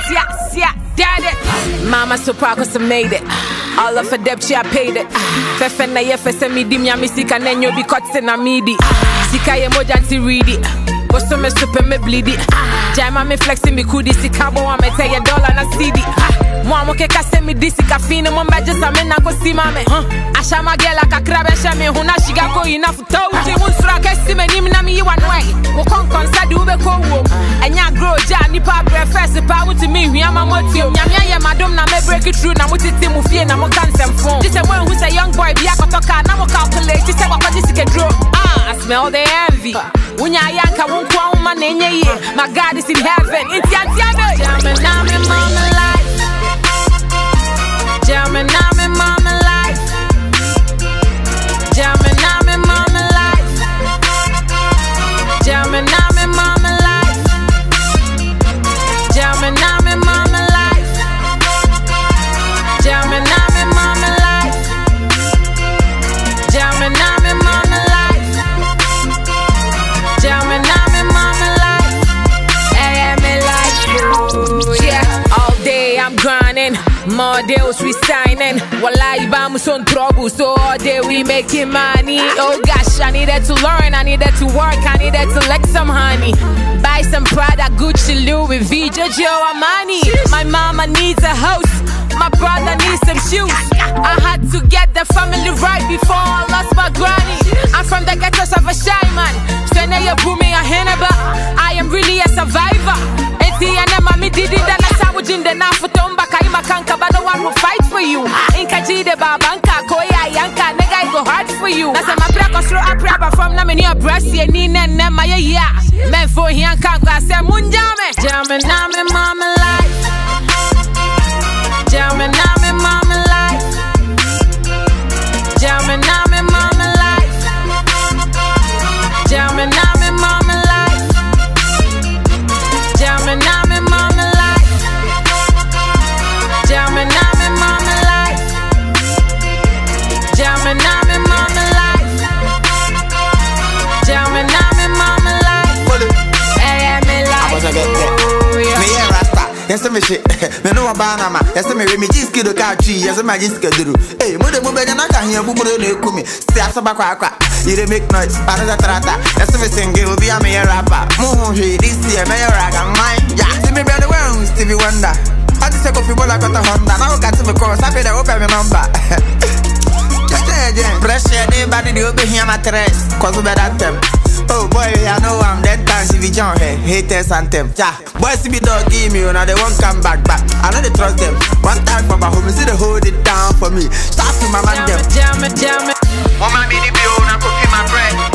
yeah, dad it. Mama so proud 'cause I made it. All of her debt, she I paid it. Fefe na ye fese midi mi amisika nenyo bi kotse na midi. Sika ye moja nti read it. Boso me super me bleed it. Jama me flexing me kudi sika bo wa me tell you dollar na CD. Mwa moke kase me disi ka fine mo mba just amena ko si mame. Asha magela ka krabe sha me huna shiga ko ina futo. Je munsura ke si me nim na mi wa noe. Wo kon kon sa du be ko wo. Enya grow ja ni pa breakfast pa wuti me hia ma motio. Nyamia ye madom na me break it through na mutiti mu fie na mo kan sem phone. Just when who's a young boy bi akotoka na mo calculate just say wakodi sike draw. I smell the envy. Unya yanka wonkwa uma nenye ye. My God is in heaven. It's Yantiano. Jamming I'm in mama life. Jamming I'm in mama life. Jamming I'm in mama life. Jamming I'm in mama life. Jamming I'm in mama life. Jamming I'm in mama life. Jamming I'm in mama life. Jamming I'm in mama life. AM life. Yeah, all day I'm grinding. More deals we signing. Wallahi bamus on trouble. So all day we making money. Oh gosh, I needed to learn, I needed to work, I needed to lick some honey. Buy some Prada, Gucci, Louis V, Giorgio Armani. My mama needs a house, my brother needs some shoes. I had to get the family right before I lost my granny. I'm from the ghettos of a shy man. So now you're booming a heneba. I am really a survivor. And mommy did it, and I saw in the Nafutomba Kaima Kanka, but no one will fight for you. In Kajide Babanka, Koya Yanka, nigga, go hard for you. That's my practice through a praba from Namania Brassi and Nina and Nemaya. Men for Yanka, I said Munjame. Jamming, I'm in mama life. Jamming, I'm in mama life. Jamming, I'm in mama life. Jamming, I'm in mama life. Jamming, I'm in mama life. Jamming, I'm in mama life. Jamming, I'm in mama life. Jamming, I'm in mama life. AM life. Me a rasta. Yes, me shit. Me no banana. Yes, me jiski do country. Yes, me jiski do. Hey, mo de mo be na ka hiya buburo na ekumi. Si asaba kwa kwa. You dey make noise. Another trata. Yes, me sing it will be a me a rapper. Mo he this year me a rag and mine. Yeah, see me brother well Stevie Wonder. I just take off people like a Honda. Now got to me cross. I pay the open my number. Just again. Pressure anybody they be here my tres. 'Cause we better them. Oh boy, I know I'm dead time TV John here. Haters and them. Yeah, boys see me dog give me, now they won't come back. I know they trust them. One time from my home, see they hold it down for me. Start to my man them. Jam it. Mama, me the bill, now cooking my bread.